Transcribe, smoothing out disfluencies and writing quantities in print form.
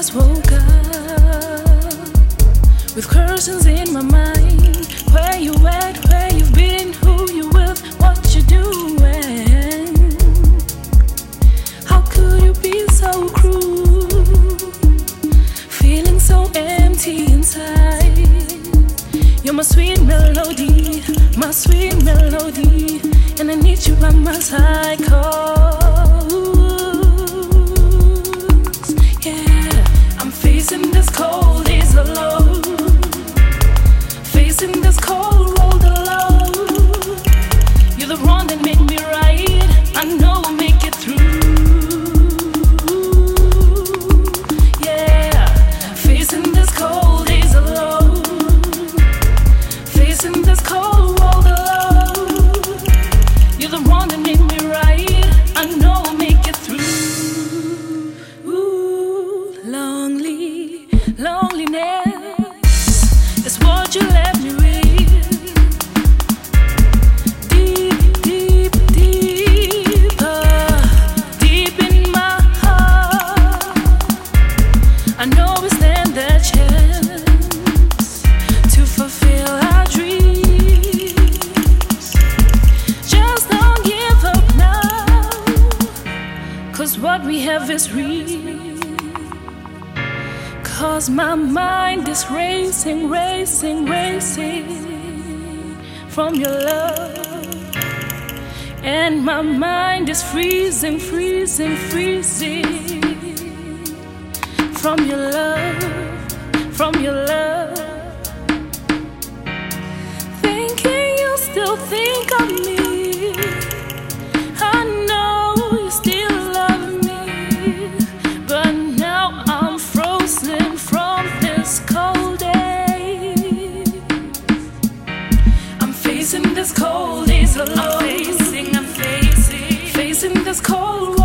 woke up with curtains in my mind. Where you at? Where you been? Who you with? What you doing? How could you be so cruel? Feeling so empty inside. You're my sweet melody, and I need you by my side. 'Cause, yeah, I'm facing this cold days alone, facing this cold world alone. You're the one that made me right. I know I'll make it through. Yeah, facing this cold days alone, facing this cold world alone. You're the one that made me right. I know I'll make it through. Ooh, loneliness is what you left me with. Deep in my heart, I know we stand the chance to fulfill our dreams. Just don't give up now, 'cause what we have is real. 'Cause my mind is racing from your love. And my mind is freezing from your love. Thinking you still think of me. I know you still love me, but now I'm frozen from this cold day. I'm facing this cold days alone. I'm facing this cold.